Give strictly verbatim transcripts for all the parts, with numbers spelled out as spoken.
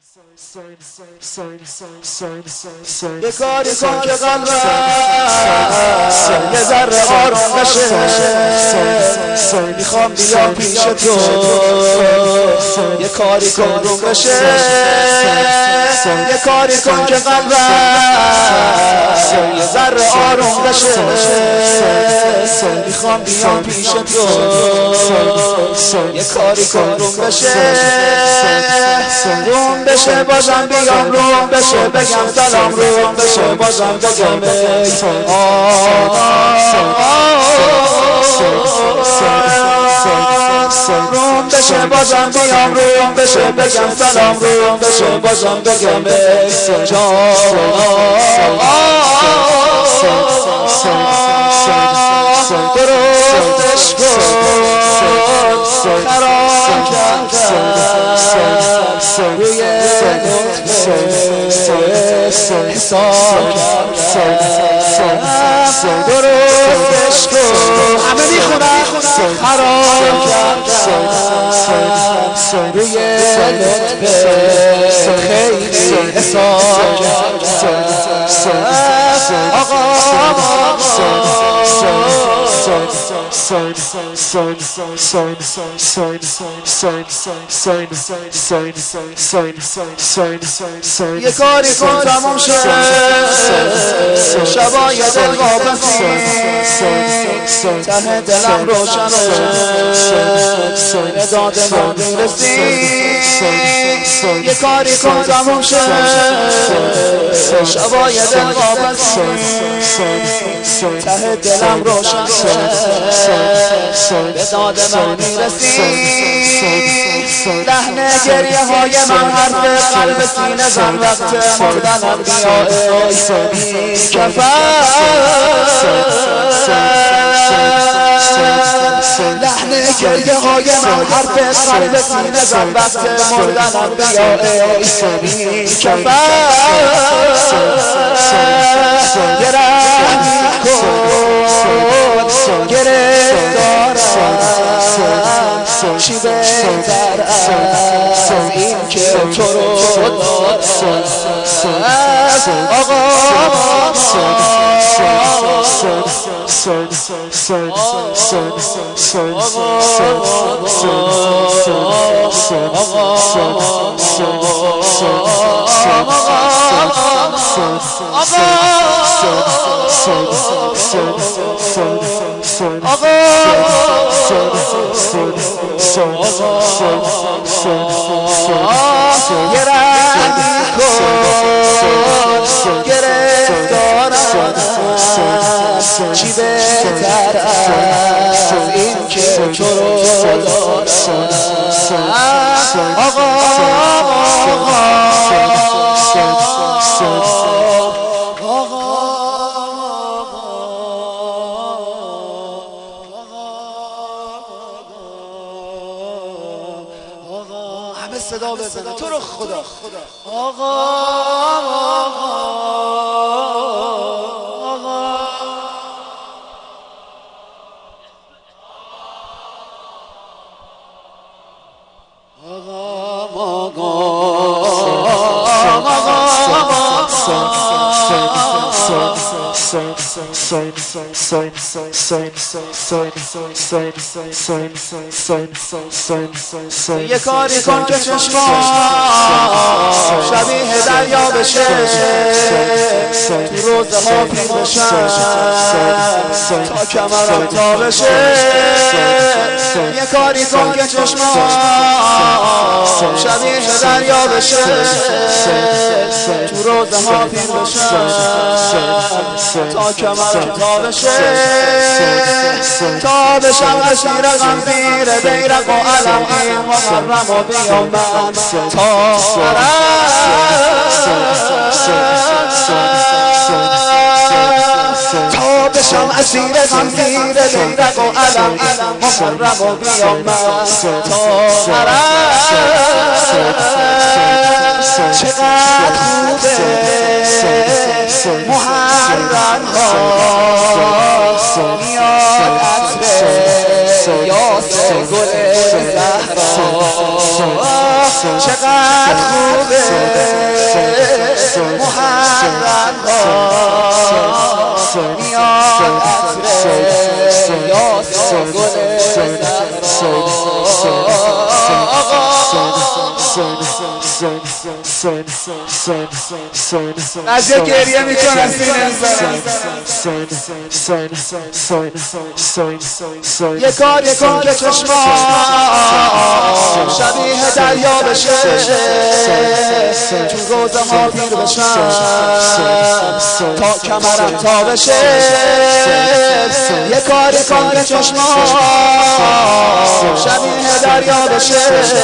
یه کاری کن که قلبم یه ذره آروم بشه، میخوام بیام پیش تو. یه کاری کن روم بشه، یه کاری کن که قلبم یه ذره آروم بشه، میخوام بیام پیش تو. یه کاری کن روم بشه، روم بشه بازم بیام، روم بشه بگم سلام، روم بشه بازم بگم ای روم بشه بازم بیام، روم بشه بگم سلام، روم بشه بازم بگم ای جان. درستش کن خراب کردم روی نطفه حساب کردم. درستش کن همه میخونن خراب کردم روی نطفه خیلی حساب کردم. آقا یه کاری کن تموم شه شبای دل واپسی، ته دلم روشنه به داد من میرسی. یه کاری کن تموم شه شبای دل واپسی، ته دلم روشنه به داد من میرسی. لحن گریه های من حرف قلب سینه زن وقت مردنم بیا ای بی کفن. لحن گریه های من حرف قلب سینه زن وقت مردنم بیا ای بی کفن. یه رحمی کن گرفتارم، چی بهتر از این که تو رو دارم. آقا یه رحمی کن گرفتارم، چی بهتر از این که تو رو دارم. آقا همه صدا بزنه تو رو خدا. یه کاری کن که چشمام شبیه دریا بشه، تو روزه ها پیر بشن تا کمرم تا بشه. یه کاری کن که چشمام شبیه دریا بشه، تو روزه ها پیر بشن تا کمرم تا بشه. تا بشم اسیر غمگیر بیرق و علم این محرم و بیام من تا تا بشم اسیر غمگیر بیرق و علم محرم و بیام من تا چقدر خوبه محرم ها میاد عطر یاسر گل زهرا. چقدر خوبه قطره یاسین گل زهرا نجیه گریه میکنه سینه زنه یه کاری کن که چشما شبیه دریا بشه تو روزه ها پیر بشم تا کمرم تا بشه یه کاری کن که چشما شبیه دریا بشه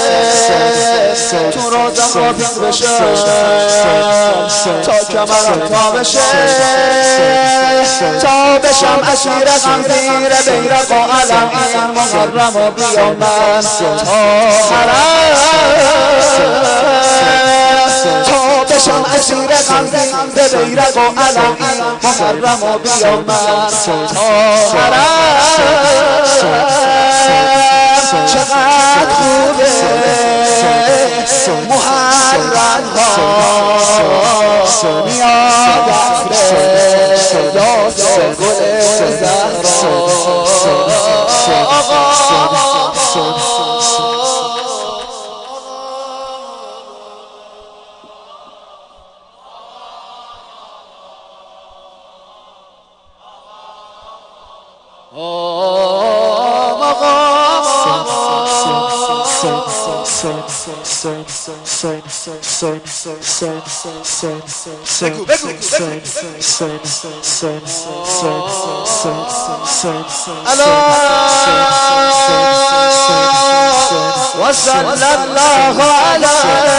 تو روزه ها پیر بشم تا کمرم تا بشه تا بشم اسیر غم زیر بیرق و علم این محرم و بیام من تا حرم تا بشم اسیر غم زیر بیرق و علم این محرم و بیام من تا حرم چقدر خوبه محرم ها میاد عطره یاسین گل زهرا بگو بگو وصل الله على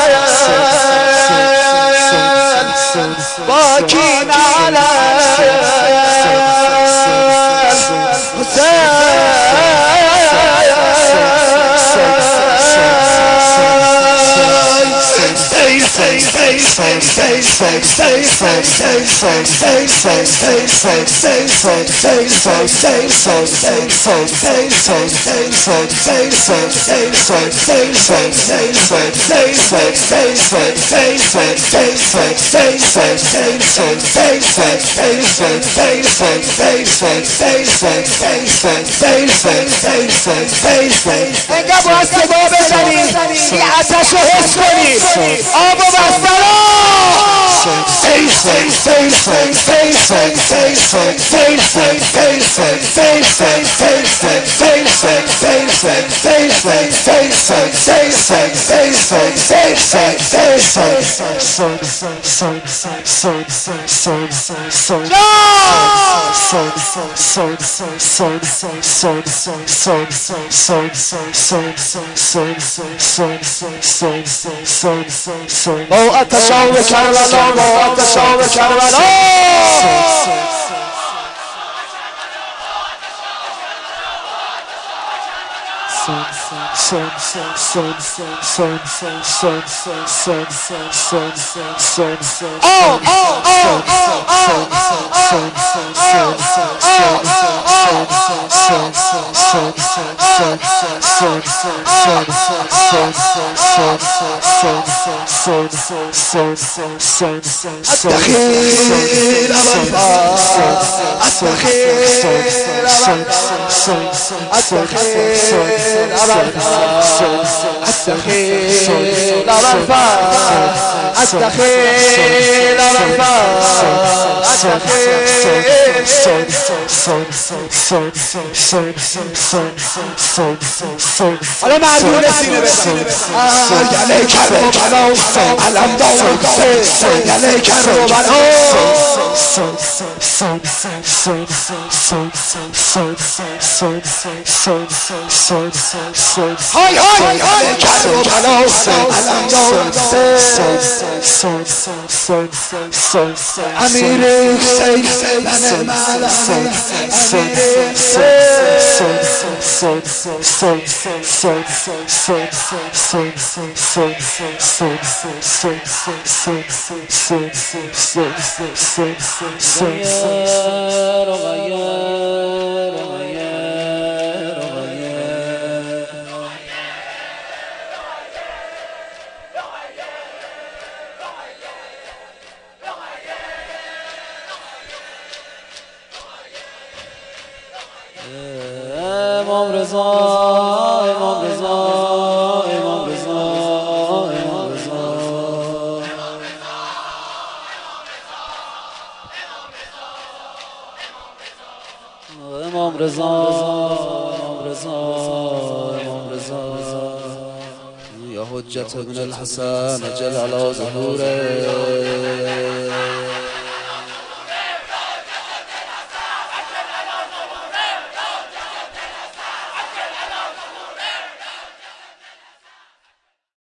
باكين على انگه باسته با بزنی یه آتش رو حس کنی آب و بسترا او اتشاو کربلا او اتشاو کربلا الدخيل أبنفاس الدخيل أبنفاس الدخيل أبنفاس الدخيل أبنفاس الدخيل أبنفاس حالا مردون سینه بزن گله کرو بلا علم دار گله کرو بلا های های گله کرو بلا علم دار امیر حسین من معلم امیر امام رضا امام رضا امام رضا امام رضا امام رضا امام رضا امام رضا یا حجت ابن الحسن جل علی ظهوره